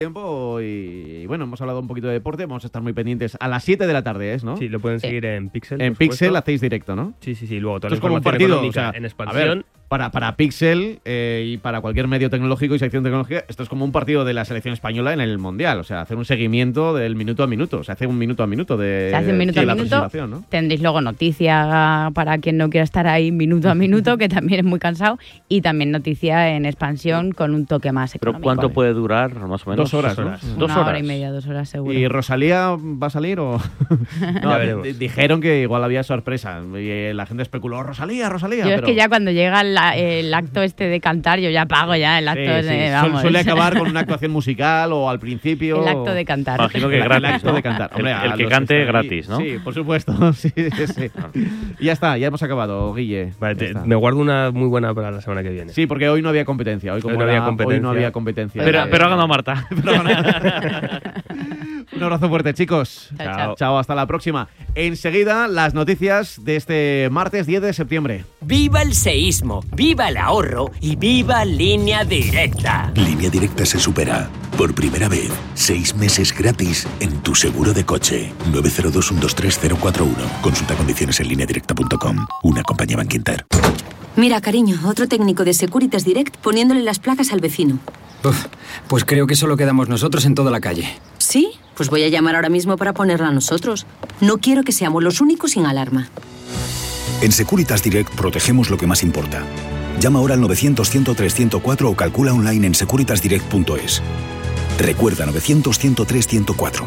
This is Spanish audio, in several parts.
tiempo y bueno, hemos hablado un poquito de deporte, vamos a estar muy pendientes a las 7 de la tarde, ¿no? Sí, lo pueden seguir en Pixel. En Pixel hacéis directo, ¿no? Sí, luego toda Esto la es como un información partido, económica o sea, en expansión. a ver, para Pixel y para cualquier medio tecnológico y sección tecnológica, esto es como un partido de la selección española en el Mundial, o sea, hacer un seguimiento del minuto a minuto, se hace un minuto a minuto de se hace un minuto a la minuto, presentación, ¿no? Tendréis luego noticia para quien no quiera estar ahí minuto a minuto, que también es muy cansado, y también noticia en expansión con un toque más económico. ¿Pero cuánto puede durar, más o menos? 2 horas, ¿no? 2 Una horas. hora y media, 2 horas seguro. ¿Y Rosalía va a salir o...? No, dijeron que igual había sorpresa y la gente especuló, Rosalía, Yo pero... es que ya cuando llega el acto este de cantar, yo ya pago ya el acto vamos. Suele acabar con una actuación musical o al principio... El acto de cantar. Imagino que gratis, el acto ¿no? de cantar. Hombre, el que los cante están ahí, gratis, ¿no? Sí, por supuesto. sí. Y ya está, ya hemos acabado, Guille. Vale, me guardo una muy buena para la semana que viene. Sí, porque hoy no había competencia. Hoy no había competencia. Pero ha ganado Marta. Un abrazo fuerte, chicos. Chao. Hasta la próxima. Enseguida, las noticias de este martes 10 de septiembre. ¡Viva el seísmo! ¡Viva el ahorro! ¡Y viva Línea Directa! Línea Directa se supera. Por primera vez, 6 meses gratis en tu seguro de coche. 902-123-041. Consulta condiciones en lineadirecta.com. Una compañía Bankinter. Mira, cariño, otro técnico de Securitas Direct poniéndole las placas al vecino. Pues creo que solo quedamos nosotros en toda la calle. ¿Sí? Pues voy a llamar ahora mismo para ponerla a nosotros. No quiero que seamos los únicos sin alarma. En Securitas Direct protegemos lo que más importa. Llama ahora al 900-103-104 o calcula online en securitasdirect.es. Recuerda 900-103-104.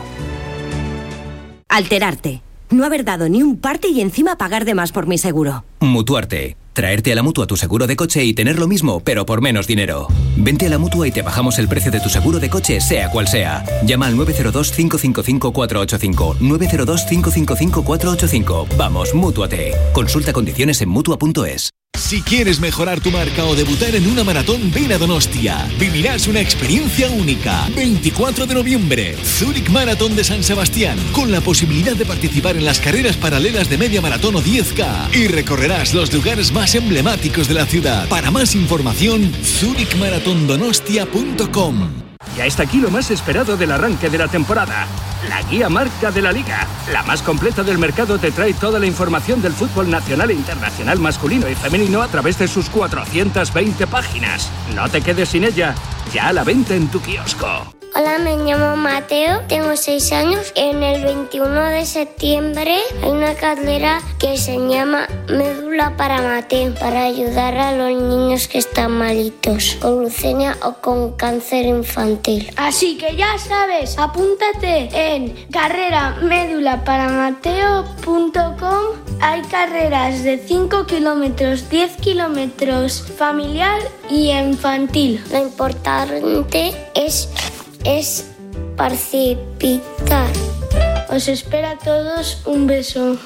Alterarte. No haber dado ni un parte y encima pagar de más por mi seguro. Mutuarte. Traerte a la Mutua tu seguro de coche y tener lo mismo, pero por menos dinero. Vente a la Mutua y te bajamos el precio de tu seguro de coche, sea cual sea. Llama al 902-555-485. 902-555-485. Vamos, mútuate. Consulta condiciones en Mutua.es. Si quieres mejorar tu marca o debutar en una maratón, ven a Donostia. Vivirás una experiencia única. 24 de noviembre, Zurich Maratón de San Sebastián, con la posibilidad de participar en las carreras paralelas de media maratón o 10K. Y recorrerás los lugares más emblemáticos de la ciudad. Para más información, zurichmaratondonostia.com. Ya está aquí lo más esperado del arranque de la temporada. La guía marca de la Liga. La más completa del mercado te trae toda la información del fútbol nacional e internacional masculino y femenino a través de sus 420 páginas. No te quedes sin ella. Ya a la venta en tu kiosco. Hola, me llamo Mateo, tengo 6 años. En el 21 de septiembre hay una carrera que se llama Médula para Mateo, para ayudar a los niños que están malitos, con leucemia o con cáncer infantil. Así que ya sabes, apúntate en carreramédulaparamateo.com. Hay carreras de 5 kilómetros, 10 kilómetros, familiar y infantil. Lo importante es participar. Os espero a todos, un beso.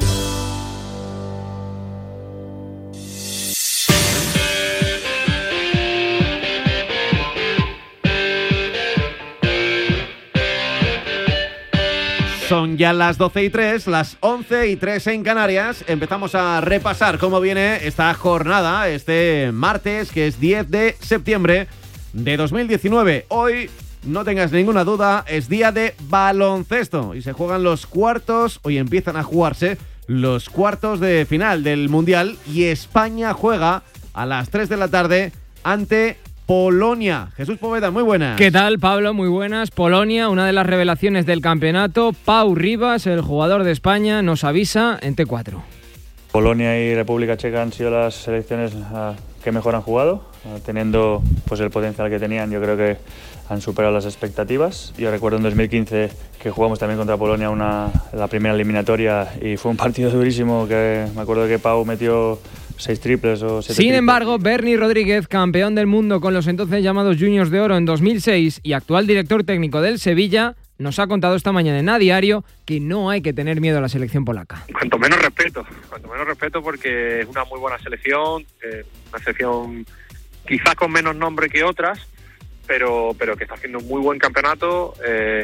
Son ya las 12:03, las 11:03 en Canarias. Empezamos a repasar cómo viene esta jornada, este martes, que es 10 de septiembre de 2019. Hoy, no tengas ninguna duda, es día de baloncesto y se juegan los cuartos. Hoy empiezan a jugarse los cuartos de final del Mundial y España juega a las 3 de la tarde ante Polonia. Jesús Poveda, muy buenas. ¿Qué tal, Pablo? Muy buenas. Polonia, una de las revelaciones del campeonato. Pau Ribas, el jugador de España, nos avisa en T4. Polonia y República Checa han sido las selecciones que mejor han jugado, teniendo pues el potencial que tenían. Yo creo que han superado las expectativas. Yo recuerdo en 2015 que jugamos también contra Polonia la primera eliminatoria y fue un partido durísimo, que me acuerdo que Pau metió 6 triples o 7 Sin triples. embargo, Bernie Rodríguez, campeón del mundo con los entonces llamados Juniors de Oro en 2006 y actual director técnico del Sevilla, nos ha contado esta mañana en A Diario que no hay que tener miedo a la selección polaca. Cuanto menos respeto porque es una muy buena selección, una selección quizás con menos nombre que otras, pero que está haciendo un muy buen campeonato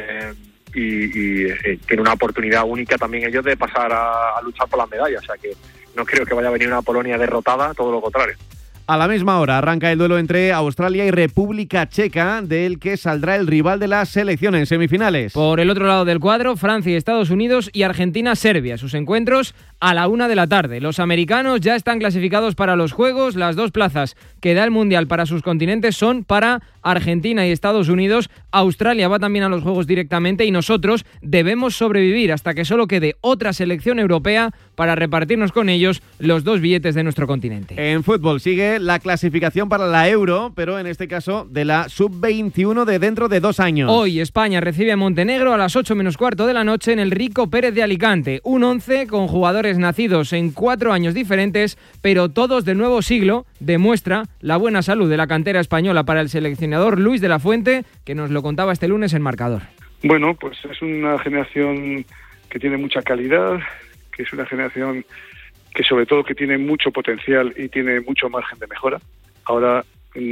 y tiene una oportunidad única también ellos de pasar a luchar por las medallas, o sea que no creo que vaya a venir una Polonia derrotada, todo lo contrario. A la misma hora arranca el duelo entre Australia y República Checa, del que saldrá el rival de la selección en semifinales. Por el otro lado del cuadro, Francia y Estados Unidos y Argentina-Serbia. Sus encuentros a la 1 de la tarde. Los americanos ya están clasificados para los Juegos. Las 2 plazas que da el Mundial para sus continentes son para Argentina y Estados Unidos. Australia va también a los Juegos directamente y nosotros debemos sobrevivir hasta que solo quede otra selección europea para repartirnos con ellos los 2 billetes de nuestro continente. En fútbol sigue la clasificación para la Euro, pero en este caso de la Sub-21 de dentro de 2 años. Hoy España recibe a Montenegro a las 8 menos cuarto de la noche en el Rico Pérez de Alicante. Un 11 con jugadores nacidos en 4 años diferentes, pero todos del nuevo siglo. Demuestra la buena salud de la cantera española para el seleccionador Luis de la Fuente, que nos lo contaba este lunes en Marcador. Bueno, pues es una generación que tiene mucha calidad, que es una generación que sobre todo que tiene mucho potencial y tiene mucho margen de mejora. Ahora,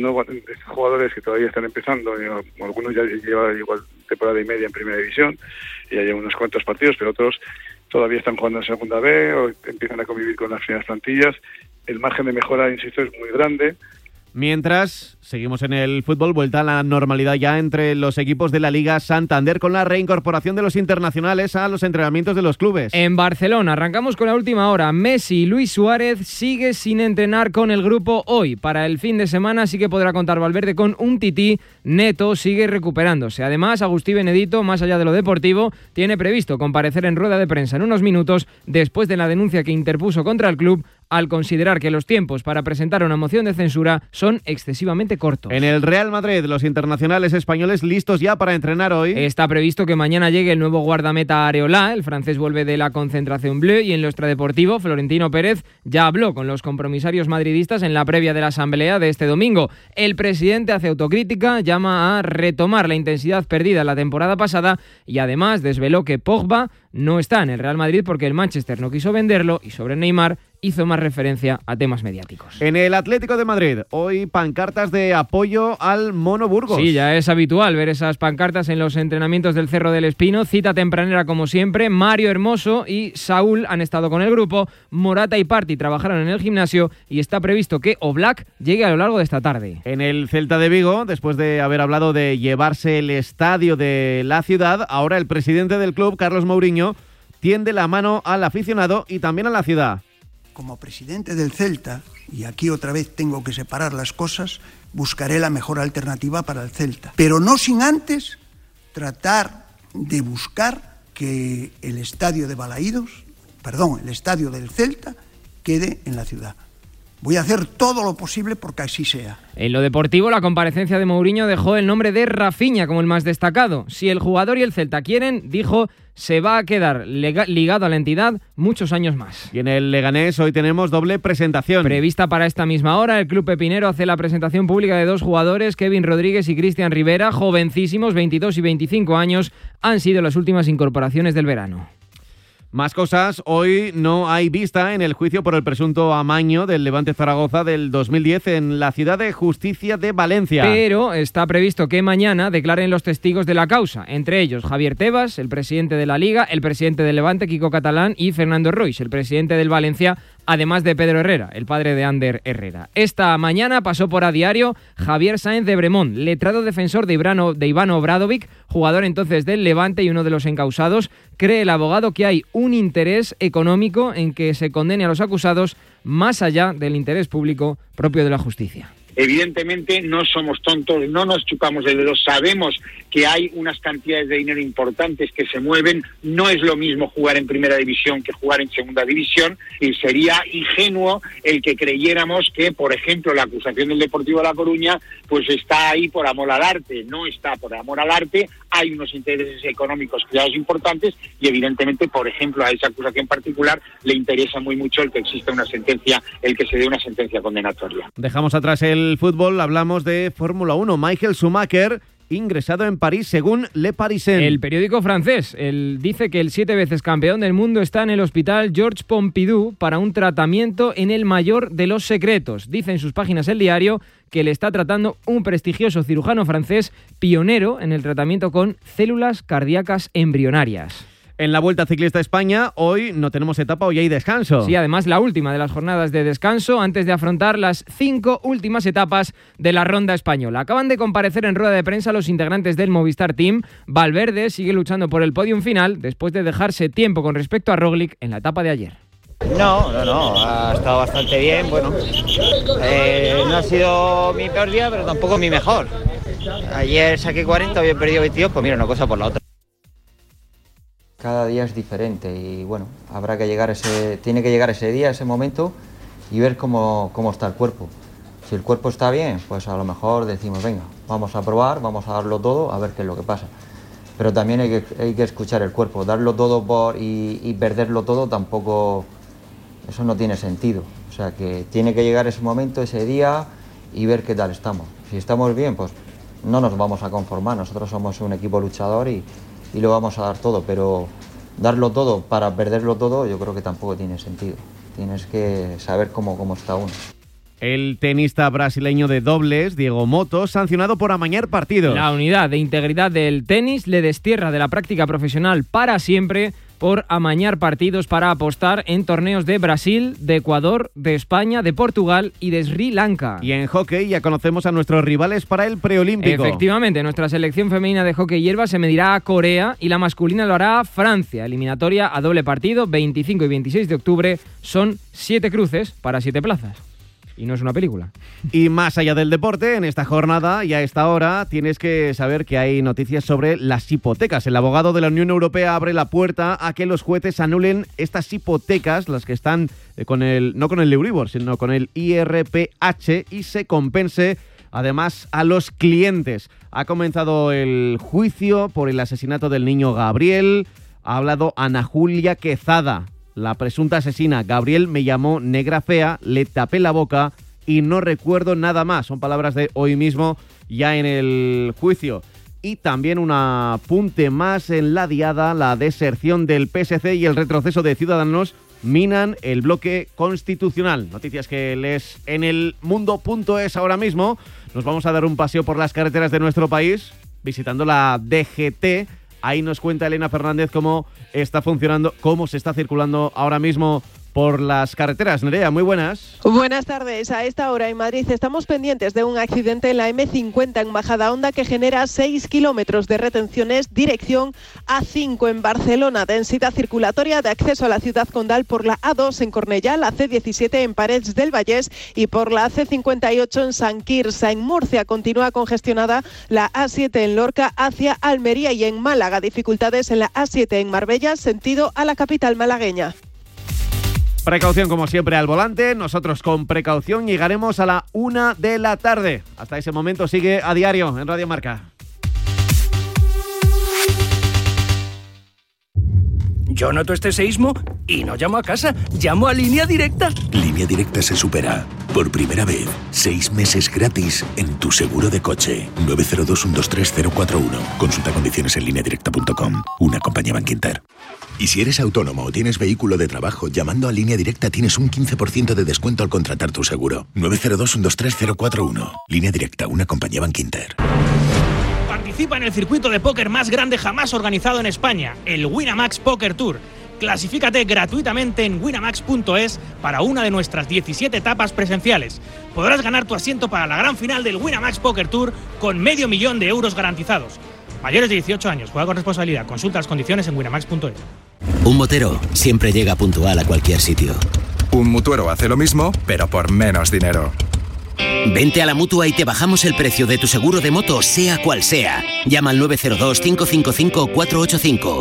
jugadores que todavía están empezando, algunos ya llevan igual temporada y media en primera división, y ya llevan unos cuantos partidos, pero otros todavía están jugando en segunda B o empiezan a convivir con las primeras plantillas. El margen de mejora, insisto, es muy grande. Mientras, seguimos en el fútbol, vuelta a la normalidad ya entre los equipos de la Liga Santander con la reincorporación de los internacionales a los entrenamientos de los clubes. En Barcelona, arrancamos con la última hora. Messi y Luis Suárez sigue sin entrenar con el grupo hoy. Para el fin de semana sí que podrá contar Valverde con un tití. Neto sigue recuperándose. Además, Agustí Benedito, más allá de lo deportivo, tiene previsto comparecer en rueda de prensa en unos minutos después de la denuncia que interpuso contra el club al considerar que los tiempos para presentar una moción de censura son excesivamente cortos. En el Real Madrid, los internacionales españoles listos ya para entrenar hoy. Está previsto que mañana llegue el nuevo guardameta Areola. El francés vuelve de la concentración bleu y en lo extradeportivo, Florentino Pérez ya habló con los compromisarios madridistas en la previa de la asamblea de este domingo. El presidente hace autocrítica, llama a retomar la intensidad perdida la temporada pasada y además desveló que Pogba no está en el Real Madrid porque el Manchester no quiso venderlo y sobre Neymar hizo más referencia a temas mediáticos. En el Atlético de Madrid, hoy pancartas de apoyo al Mono Burgos. Sí, ya es habitual ver esas pancartas en los entrenamientos del Cerro del Espino. Cita tempranera como siempre. Mario Hermoso y Saúl han estado con el grupo. Morata y Parti trabajaron en el gimnasio y está previsto que Oblak llegue a lo largo de esta tarde. En el Celta de Vigo, después de haber hablado de llevarse el estadio de la ciudad, ahora el presidente del club, Carlos Mourinho, tiende la mano al aficionado y también a la ciudad. Como presidente del Celta, y aquí otra vez tengo que separar las cosas, buscaré la mejor alternativa para el Celta. Pero no sin antes tratar de buscar que el estadio de Balaídos, el estadio del Celta, quede en la ciudad. Voy a hacer todo lo posible porque así sea. En lo deportivo, la comparecencia de Mourinho dejó el nombre de Rafinha como el más destacado. Si el jugador y el Celta quieren, dijo, se va a quedar ligado a la entidad muchos años más. Y en el Leganés hoy tenemos doble presentación. Prevista para esta misma hora, el club pepinero hace la presentación pública de 2 jugadores, Kevin Rodríguez y Cristian Rivera, jovencísimos, 22 y 25 años, han sido las últimas incorporaciones del verano. Más cosas, hoy no hay vista en el juicio por el presunto amaño del Levante Zaragoza del 2010 en la Ciudad de Justicia de Valencia. Pero está previsto que mañana declaren los testigos de la causa, entre ellos Javier Tebas, el presidente de la Liga, el presidente del Levante, Kiko Catalán, y Fernando Roig, el presidente del Valencia, además de Pedro Herrera, el padre de Ander Herrera. Esta mañana pasó por A Diario Javier Sáenz de Bremont, letrado defensor de Ivano Obradovic, jugador entonces del Levante y uno de los encausados. Cree el abogado que hay un interés económico en que se condene a los acusados más allá del interés público propio de la justicia. Evidentemente no somos tontos, no nos chupamos el dedo, sabemos que hay unas cantidades de dinero importantes que se mueven, no es lo mismo jugar en primera división que jugar en segunda división y sería ingenuo el que creyéramos que, por ejemplo, la acusación del Deportivo de La Coruña pues está ahí por amor al arte, no está por amor al arte, hay unos intereses económicos creados importantes y evidentemente, por ejemplo, a esa acusación particular le interesa muy mucho el que exista una sentencia, el que se dé una sentencia condenatoria. Dejamos atrás el fútbol, hablamos de Fórmula 1. Michael Schumacher, ingresado en París según Le Parisien. El periódico francés dice que el 7 veces campeón del mundo está en el hospital Georges Pompidou para un tratamiento en el mayor de los secretos. Dice en sus páginas el diario que le está tratando un prestigioso cirujano francés pionero en el tratamiento con células cardíacas embrionarias. En la Vuelta Ciclista a España, hoy no tenemos etapa, hoy hay descanso. Sí, además la última de las jornadas de descanso antes de afrontar las 5 últimas etapas de la Ronda Española. Acaban de comparecer en rueda de prensa los integrantes del Movistar Team. Valverde sigue luchando por el podium final después de dejarse tiempo con respecto a Roglic en la etapa de ayer. No, ha estado bastante bien, bueno, no ha sido mi peor día, pero tampoco mi mejor. Ayer saqué 40, hoy he perdido 22, pues mira, una cosa por la otra. Cada día es diferente y bueno, tiene que llegar ese día, ese momento y ver cómo está el cuerpo. Si el cuerpo está bien, pues a lo mejor decimos, venga, vamos a probar, vamos a darlo todo, a ver qué es lo que pasa. Pero también hay que escuchar el cuerpo, darlo todo y perderlo todo tampoco, eso no tiene sentido. O sea que tiene que llegar ese momento, ese día y ver qué tal estamos. Si estamos bien, pues no nos vamos a conformar, nosotros somos un equipo luchador y lo vamos a dar todo, pero darlo todo para perderlo todo yo creo que tampoco tiene sentido. Tienes que saber cómo está uno. El tenista brasileño de dobles, Diego Moto, sancionado por amañar partidos. La unidad de integridad del tenis le destierra de la práctica profesional para siempre por amañar partidos para apostar en torneos de Brasil, de Ecuador, de España, de Portugal y de Sri Lanka. Y en hockey ya conocemos a nuestros rivales para el preolímpico. Efectivamente, nuestra selección femenina de hockey hierba se medirá a Corea y la masculina lo hará a Francia. Eliminatoria a doble partido, 25 y 26 de octubre. Son 7 cruces para 7 plazas. Y no es una película. Y más allá del deporte, en esta jornada y a esta hora tienes que saber que hay noticias sobre las hipotecas. El abogado de la Unión Europea abre la puerta a que los jueces anulen estas hipotecas, las que están no con el Euribor, sino con el IRPH, y se compense además a los clientes. Ha comenzado el juicio por el asesinato del niño Gabriel. Ha hablado Ana Julia Quezada, la presunta asesina. Gabriel me llamó negra fea, le tapé la boca y no recuerdo nada más. Son palabras de hoy mismo ya en el juicio. Y también un apunte más en la diada: la deserción del PSC y el retroceso de Ciudadanos minan el bloque constitucional. Noticias que lees en el mundo.es ahora mismo. Nos vamos a dar un paseo por las carreteras de nuestro país visitando la DGT. Ahí nos cuenta Elena Fernández cómo está funcionando, cómo se está circulando ahora mismo por las carreteras. Nerea, muy buenas. Buenas tardes. A esta hora en Madrid estamos pendientes de un accidente en la M50 en Majadahonda que genera 6 kilómetros de retenciones, dirección A5 en Barcelona. Densidad circulatoria de acceso a la ciudad condal por la A2 en Cornellá, la C17 en Parets del Vallés y por la C58 en Sant Quirze. En Murcia continúa congestionada la A7 en Lorca hacia Almería, y en Málaga dificultades en la A7 en Marbella, sentido a la capital malagueña. Precaución como siempre al volante. Nosotros con precaución llegaremos a la 1 de la tarde. Hasta ese momento sigue A Diario en Radio Marca. Yo noto este seísmo y no llamo a casa, llamo a Línea Directa. Línea Directa se supera. Por primera vez, 6 meses gratis en tu seguro de coche. 902-123-041. Consulta condiciones en lineadirecta.com. Una compañía Bankinter. Y si eres autónomo o tienes vehículo de trabajo, llamando a Línea Directa tienes un 15% de descuento al contratar tu seguro. 902-123-041. Línea Directa, una compañía Bankinter. Participa en el circuito de póker más grande jamás organizado en España, el Winamax Poker Tour. Clasifícate gratuitamente en winamax.es para una de nuestras 17 etapas presenciales. Podrás ganar tu asiento para la gran final del Winamax Poker Tour con $500,000 euros garantizados. Mayores de 18 años, juega con responsabilidad. Consulta las condiciones en winamax.es. Un motero siempre llega puntual a cualquier sitio. Un mutuero hace lo mismo, pero por menos dinero. Vente a la Mutua y te bajamos el precio de tu seguro de moto, sea cual sea. Llama al 902-555-485.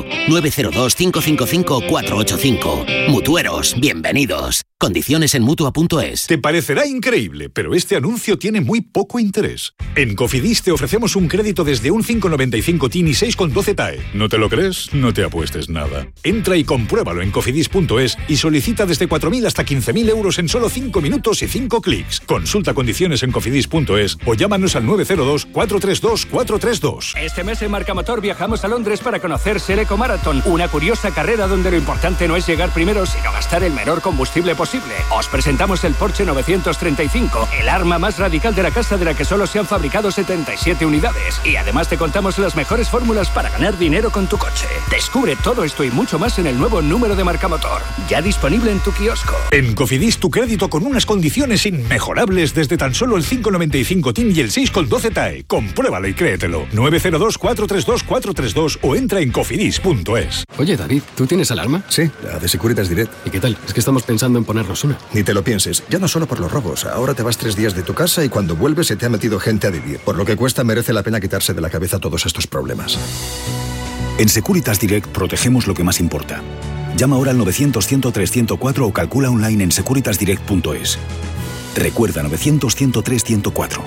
902-555-485. Mutueros, bienvenidos. Condiciones en Mutua.es. Te parecerá increíble, pero este anuncio tiene muy poco interés. En Cofidis te ofrecemos un crédito desde un 5,95 TIN y 6,12 TAE. ¿No te lo crees? No te apuestes nada. Entra y compruébalo en Cofidis.es y solicita desde 4.000 hasta 15.000 euros en solo 5 minutos y 5 clics. Consulta condiciones en Cofidis.es o llámanos al 902 432 432. Este mes en Marcamotor viajamos a Londres para conocer Seleco Marathon, una curiosa carrera donde lo importante no es llegar primero, sino gastar el menor combustible posible. Os presentamos el Porsche 935, el arma más radical de la casa, de la que solo se han fabricado 77 unidades. Y además te contamos las mejores fórmulas para ganar dinero con tu coche. Descubre todo esto y mucho más en el nuevo número de Marcamotor, ya disponible en tu kiosco. En Cofidis, tu crédito con unas condiciones inmejorables desde tan solo el 5,95 TIN y el 6,12 TAE. Compruébalo y créetelo. 902-432-432 o entra en cofidis.es. Oye, David, ¿tú tienes alarma? Sí, la de Securitas Direct. ¿Y qué tal? Es que estamos pensando en ponernos una. Ni te lo pienses, ya no solo por los robos. Ahora te vas 3 días de tu casa y cuando vuelves se te ha metido gente a vivir. Por lo que cuesta, merece la pena quitarse de la cabeza todos estos problemas. En Securitas Direct protegemos lo que más importa. Llama ahora al 900-103-104 o calcula online en securitasdirect.es. Recuerda 900-103-104.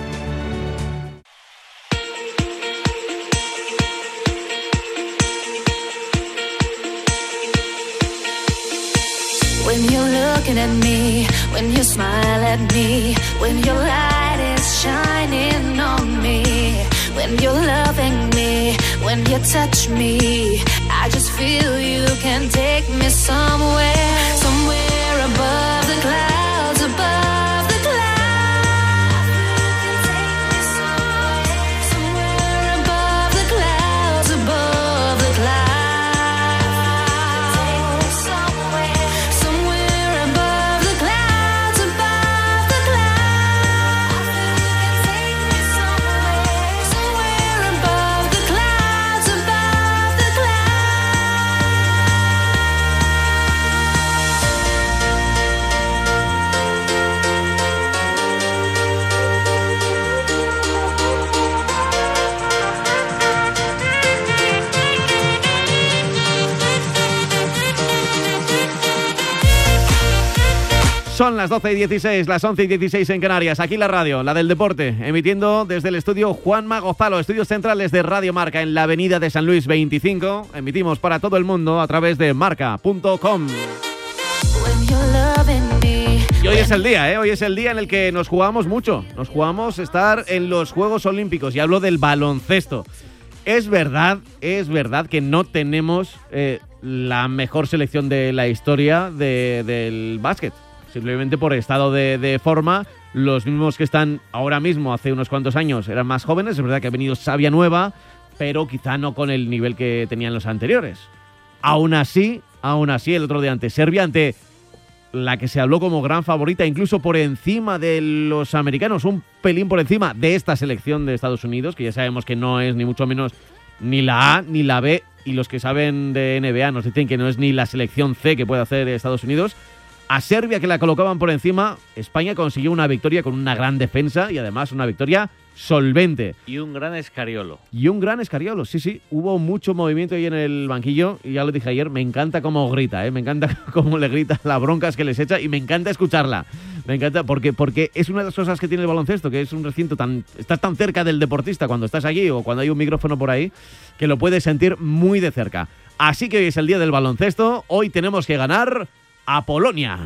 When you're looking at me, when you smile at me, when your light is shining on me, when you're loving me, when you touch me, I just feel you can take me somewhere, somewhere above the clouds, above the clouds. Take me somewhere above the clouds, above the clouds. Son las 12:16, las 11:16 en Canarias. Aquí la radio, la del deporte, emitiendo desde el estudio Juanma Gonzalo, estudios centrales de Radio Marca en la avenida de San Luis 25. Emitimos para todo el mundo a través de marca.com. Y hoy es el día, hoy es el día en el que nos jugamos mucho. Nos jugamos estar en los Juegos Olímpicos y hablo del baloncesto. Es verdad que no tenemos la mejor selección de la historia del básquet. Simplemente por estado de forma, los mismos que están ahora mismo, hace unos cuantos años, eran más jóvenes. Es verdad que ha venido savia nueva, pero quizá no con el nivel que tenían los anteriores. Aún así, el otro día ante Serbia, ante la que se habló como gran favorita, incluso por encima de los americanos, un pelín por encima de esta selección de Estados Unidos, que ya sabemos que no es ni mucho menos ni la A ni la B, y los que saben de NBA nos dicen que no es ni la selección C que puede hacer Estados Unidos. A Serbia, que la colocaban por encima, España consiguió una victoria con una gran defensa y además una victoria solvente. Y un gran Escariolo. Sí. Hubo mucho movimiento ahí en el banquillo y ya lo dije ayer, me encanta cómo grita, me encanta cómo le grita, las broncas que les echa y me encanta escucharla. Me encanta porque es una de las cosas que tiene el baloncesto, que es un recinto estás tan cerca del deportista cuando estás allí o cuando hay un micrófono por ahí, que lo puedes sentir muy de cerca. Así que hoy es el día del baloncesto, hoy tenemos que ganar a Polonia.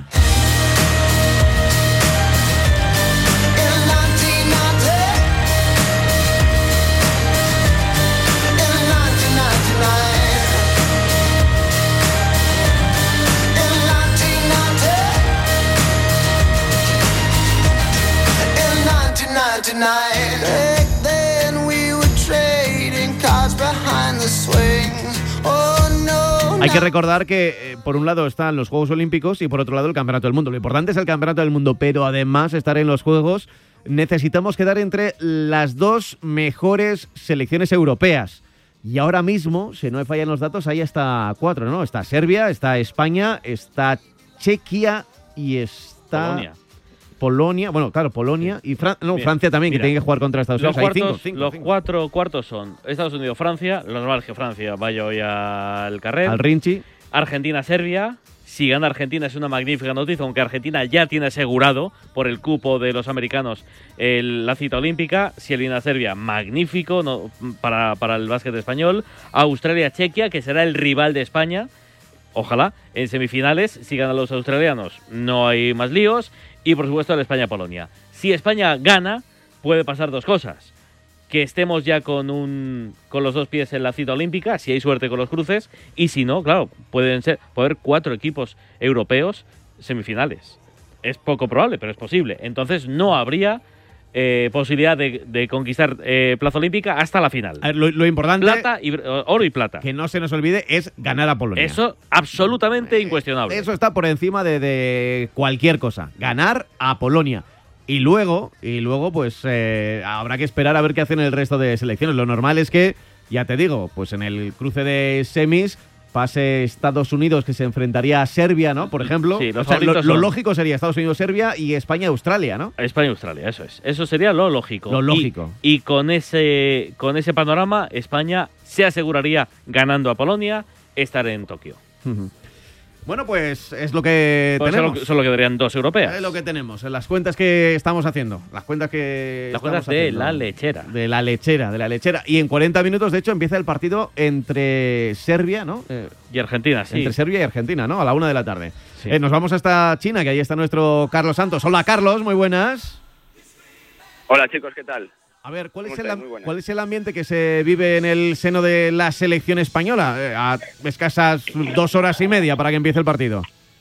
Back then we were trading cards behind the swings. Oh no. Hay que recordar que por un lado están los Juegos Olímpicos y por otro lado el Campeonato del Mundo. Lo importante es el Campeonato del Mundo, pero además estar en los Juegos necesitamos quedar entre las dos mejores selecciones europeas. Y ahora mismo, si no me fallan los datos, hay hasta 4, ¿no? Está Serbia, está España, está Chequia y está Polonia. Bueno, claro, Polonia y Francia también, que tiene que jugar contra Estados Unidos. Los cuatro cuartos son Estados Unidos, Francia. Lo normal es que Francia vaya hoy al carrer. Al Rinchi. Argentina, Serbia. Si gana Argentina es una magnífica noticia, aunque Argentina ya tiene asegurado por el cupo de los americanos la cita olímpica. Si elimina a Serbia, magnífico para el básquet español. Australia, Chequia, que será el rival de España. Ojalá, en semifinales, si ganan los australianos, no hay más líos. Y por supuesto el España-Polonia. Si España gana, puede pasar dos cosas. que estemos ya con los dos pies en la cita olímpica, si hay suerte con los cruces, y si no, claro, puede haber 4 equipos europeos semifinales. Es poco probable, pero es posible. Entonces no habría posibilidad de conquistar plaza olímpica hasta la final. A ver, lo importante, oro y plata. Que no se nos olvide, es ganar a Polonia. Eso absolutamente incuestionable. Eso está por encima de cualquier cosa. Ganar a Polonia. Y luego pues habrá que esperar a ver qué hacen el resto de selecciones. Lo normal es que, ya te digo, pues en el cruce de semis pase Estados Unidos, que se enfrentaría a Serbia, ¿no? Por ejemplo. Sí, lo lógico sería Estados Unidos-Serbia y España-Australia, ¿no? España-Australia, eso es. Eso sería lo lógico. Lo lógico. Y con ese panorama, España se aseguraría, ganando a Polonia, estar en Tokio. Bueno, pues es lo que tenemos. Solo quedarían 2 europeas. Es lo que tenemos, en las cuentas que estamos haciendo. Las cuentas de la lechera. De la lechera. Y en 40 minutos, de hecho, empieza el partido entre Serbia, ¿no? Y Argentina, sí. Entre Serbia y Argentina, ¿no? A la 1 de la tarde. Sí. Nos vamos hasta China, que ahí está nuestro Carlos Santos. Hola, Carlos, muy buenas. Hola, chicos, ¿qué tal? A ver, ¿cuál es el ambiente que se vive en el seno de la selección española? A escasas 2 horas y media para que empiece el partido.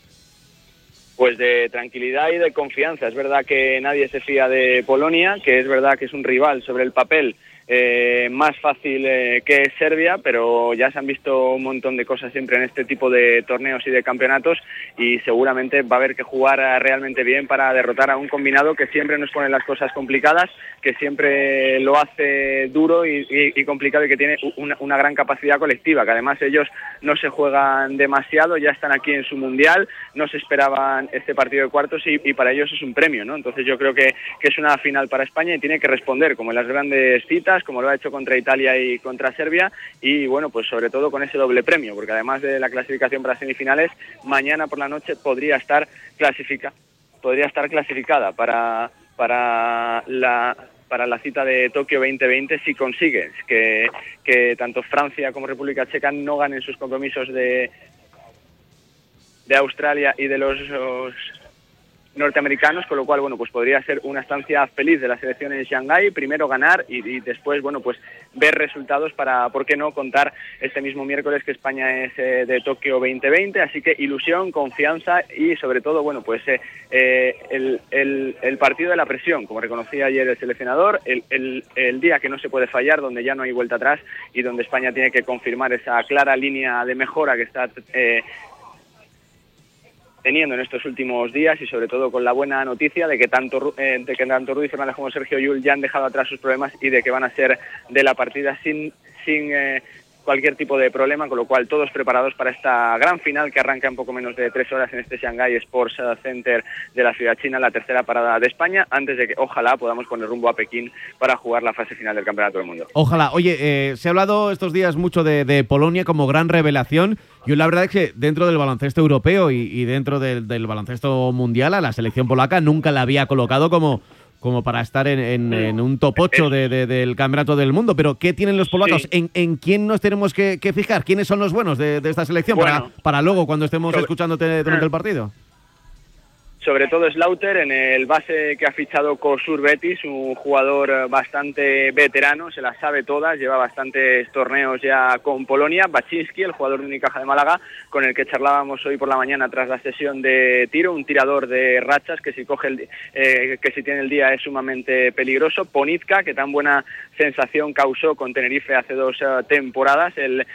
Pues de tranquilidad y de confianza. Es verdad que nadie se fía de Polonia, que es verdad que es un rival sobre el papel más fácil que Serbia, pero ya se han visto un montón de cosas siempre en este tipo de torneos y de campeonatos, y seguramente va a haber que jugar realmente bien para derrotar a un combinado que siempre nos pone las cosas complicadas, que siempre lo hace duro y complicado, y que tiene una gran capacidad colectiva, que además ellos no se juegan demasiado, ya están aquí en su mundial, no se esperaban este partido de cuartos y para ellos es un premio, ¿no? Entonces yo creo que es una final para España y tiene que responder como en las grandes citas, como lo ha hecho contra Italia y contra Serbia, y bueno, pues sobre todo con ese doble premio, porque además de la clasificación para semifinales, mañana por la noche podría estar clasificada para la cita de Tokio 2020 si consigues que tanto Francia como República Checa no ganen sus compromisos de Australia y de los norteamericanos, con lo cual, bueno, pues podría ser una estancia feliz de la selección en Shanghái, primero ganar y después, bueno, pues ver resultados para, ¿por qué no?, contar este mismo miércoles que España es de Tokio 2020, así que ilusión, confianza y sobre todo, bueno, pues el partido de la presión, como reconocía ayer el seleccionador, el día que no se puede fallar, donde ya no hay vuelta atrás y donde España tiene que confirmar esa clara línea de mejora que está teniendo en estos últimos días, y sobre todo con la buena noticia de que tanto Rudy Fernández como Sergio Llull ya han dejado atrás sus problemas y de que van a ser de la partida sin cualquier tipo de problema, con lo cual todos preparados para esta gran final que arranca en poco menos de 3 horas en este Shanghai Sports Center de la ciudad china, la tercera parada de España, antes de que ojalá podamos poner rumbo a Pekín para jugar la fase final del Campeonato del Mundo. Ojalá. Oye, se ha hablado estos días mucho de Polonia como gran revelación. Yo la verdad es que dentro del baloncesto europeo y dentro del baloncesto mundial, a la selección polaca nunca la había colocado como para estar en un top 8 del Campeonato del Mundo. Pero ¿qué tienen los polacos? Sí. ¿En quién nos tenemos que fijar? ¿Quiénes son los buenos de esta selección? Bueno, para luego, cuando estemos escuchándote durante el partido. Sobre todo Slaughter, en el base que ha fichado Kosur Betis, un jugador bastante veterano, se las sabe todas, lleva bastantes torneos ya con Polonia. Baczynski, el jugador de Unicaja de Málaga, con el que charlábamos hoy por la mañana tras la sesión de tiro, un tirador de rachas que si tiene el día es sumamente peligroso. Ponitka, que tan buena sensación causó con Tenerife hace 2 temporadas, el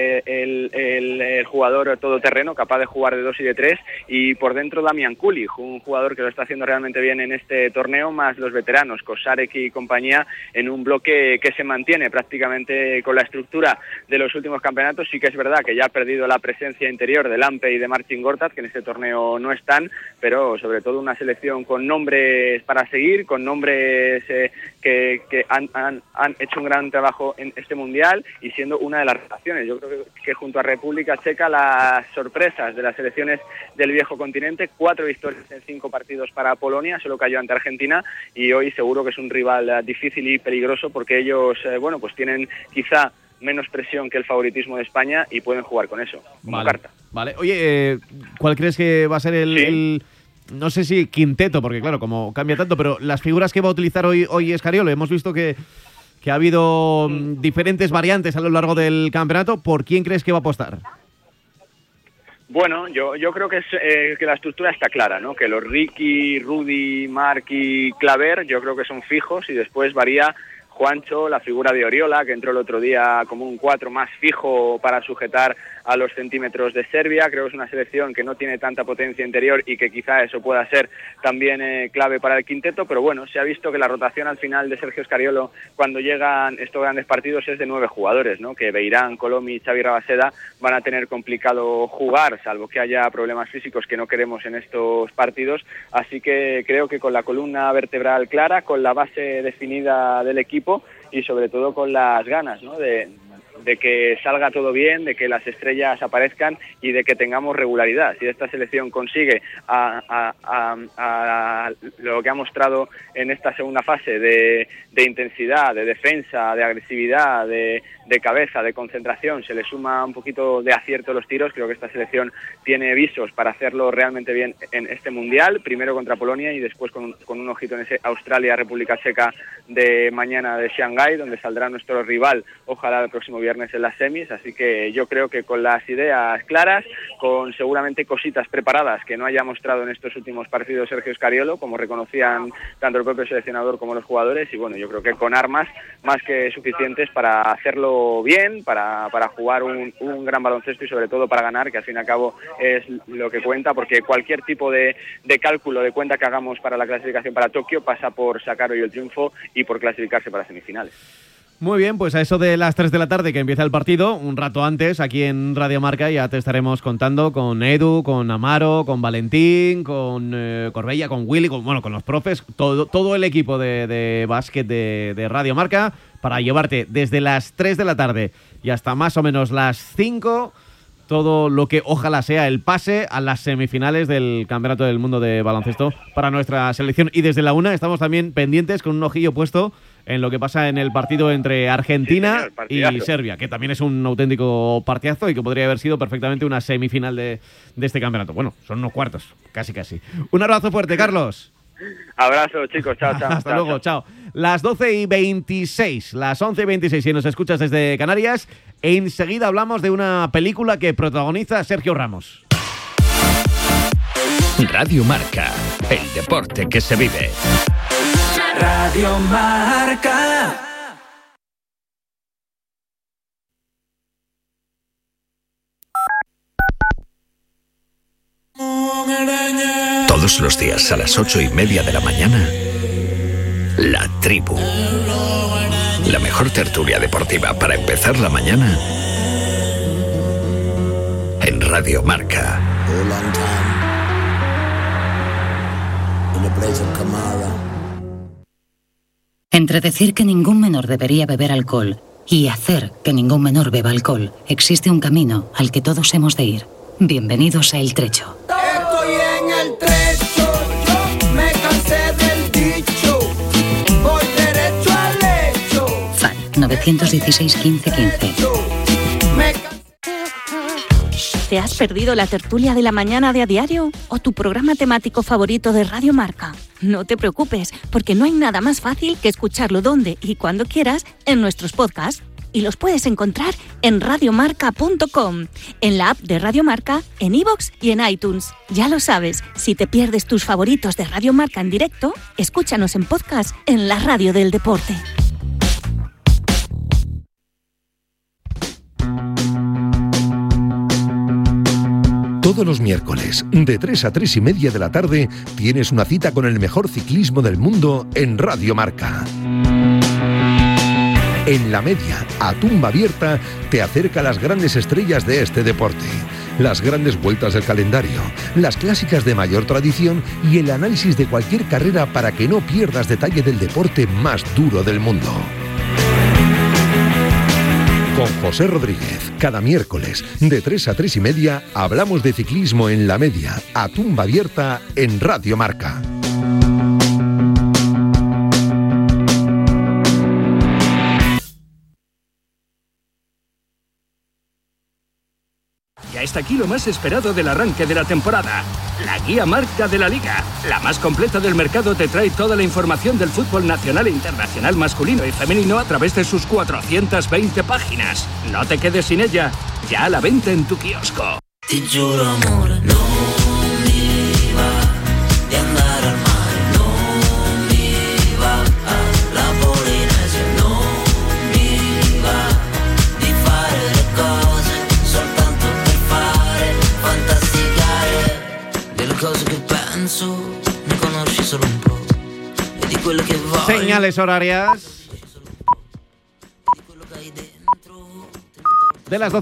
jugador todoterreno, capaz de jugar de 2 y de 3, y por dentro Damian Kulich, un jugador que lo está haciendo realmente bien en este torneo, más los veteranos, Kosarek y compañía, en un bloque que se mantiene prácticamente con la estructura de los últimos campeonatos. Sí que es verdad que ya ha perdido la presencia interior de Lampe y de Marcin Gortat, que en este torneo no están, pero sobre todo una selección con nombres para seguir, con nombres que han hecho un gran trabajo en este mundial y siendo una de las relaciones. Yo creo que junto a República Checa, las sorpresas de las selecciones del viejo continente, 4 victorias en 5 partidos para Polonia, solo cayó ante Argentina, y hoy seguro que es un rival difícil y peligroso porque ellos, pues tienen quizá menos presión que el favoritismo de España y pueden jugar con eso, como carta. Vale, oye, ¿cuál crees que va a ser el no sé si quinteto, porque claro, como cambia tanto, pero las figuras que va a utilizar hoy Escariolo? Hemos visto que que ha habido diferentes variantes a lo largo del campeonato. ¿Por quién crees que va a apostar? Bueno, yo creo que que la estructura está clara, ¿no? Que los Ricky, Rudy, Marc y Claver yo creo que son fijos, y después varía Juancho, la figura de Oriola, que entró el otro día como un 4 más fijo para sujetar a los centímetros de Serbia. Creo que es una selección que no tiene tanta potencia interior y que quizá eso pueda ser también clave para el quinteto, pero bueno, se ha visto que la rotación al final de Sergio Scariolo cuando llegan estos grandes partidos es de 9 jugadores, ¿no? Que Beirán, Colomi y Xavi Rabaseda van a tener complicado jugar, salvo que haya problemas físicos que no queremos en estos partidos, así que creo que con la columna vertebral clara, con la base definida del equipo y sobre todo con las ganas, ¿no? de que salga todo bien, de que las estrellas aparezcan y de que tengamos regularidad. Si esta selección consigue a lo que ha mostrado en esta segunda fase de intensidad, de defensa, de agresividad, de cabeza, de concentración, se le suma un poquito de acierto a los tiros, creo que esta selección tiene visos para hacerlo realmente bien en este Mundial, primero contra Polonia y después con un ojito en ese Australia-República Checa de mañana de Shanghái, donde saldrá nuestro rival, ojalá el próximo viernes en las semis, así que yo creo que con las ideas claras, con seguramente cositas preparadas que no haya mostrado en estos últimos partidos Sergio Scariolo, como reconocían tanto el propio seleccionador como los jugadores, y bueno, yo creo que con armas más que suficientes para hacerlo bien, para jugar un gran baloncesto y sobre todo para ganar, que al fin y al cabo es lo que cuenta, porque cualquier tipo de cálculo de cuenta que hagamos para la clasificación para Tokio pasa por sacar hoy el triunfo y por clasificarse para semifinales. Muy bien, pues a eso de las 3 de la tarde que empieza el partido, un rato antes, aquí en Radio Marca ya te estaremos contando con Edu, con Amaro, con Valentín, con Corbella, con Willy, con los profes, todo el equipo de básquet de Radio Marca, para llevarte desde las 3 de la tarde y hasta más o menos las 5 todo lo que ojalá sea el pase a las semifinales del Campeonato del Mundo de Baloncesto para nuestra selección. Y desde la 1 estamos también pendientes con un ojillo puesto en lo que pasa en el partido entre Argentina y Serbia, que también es un auténtico partidazo y que podría haber sido perfectamente una semifinal de este campeonato. Bueno, son unos cuartos, casi. Un abrazo fuerte, Carlos. Abrazo, chicos, chao. Hasta luego, chao. Las 12:26, las 11:26, si nos escuchas desde Canarias, enseguida hablamos de una película que protagoniza Sergio Ramos. Radio Marca, el deporte que se vive. Radio Marca. Todos los días a las 8:30 de la mañana, La Tribu. La mejor tertulia deportiva para empezar la mañana en Radio Marca. Entre decir que ningún menor debería beber alcohol y hacer que ningún menor beba alcohol, existe un camino al que todos hemos de ir. Bienvenidos a El Trecho. Estoy en el trecho, yo me cansé del dicho, voy derecho al hecho. FAN 916 15 15. ¿Te has perdido la tertulia de la mañana de A Diario o tu programa temático favorito de Radio Marca? No te preocupes, porque no hay nada más fácil que escucharlo donde y cuando quieras en nuestros podcasts. Y los puedes encontrar en radiomarca.com, en la app de Radio Marca, en iVoox y en iTunes. Ya lo sabes, si te pierdes tus favoritos de Radio Marca en directo, escúchanos en podcast en la radio del deporte. Todos los miércoles, de 3 a 3 y media de la tarde, tienes una cita con el mejor ciclismo del mundo en Radio Marca. En La Media, a tumba abierta, te acerca a las grandes estrellas de este deporte, las grandes vueltas del calendario, las clásicas de mayor tradición y el análisis de cualquier carrera para que no pierdas detalle del deporte más duro del mundo. Con José Rodríguez, cada miércoles, de 3 a 3 y media, hablamos de ciclismo en La Media, a tumba abierta en Radio Marca. Ya está aquí lo más esperado del arranque de la temporada. La guía marca de la Liga. La más completa del mercado te trae toda la información del fútbol nacional e internacional masculino y femenino a través de sus 420 páginas. No te quedes sin ella. Ya a la venta en tu kiosco. Ti giuro amore, non mi va di andare al mare, non mi va alla Polinesia, non mi va di fare le cose soltanto per fare, fantasticare delle cose che penso, ne conosci solo un po' e di quelle che voglio. Señales horarias de las 12.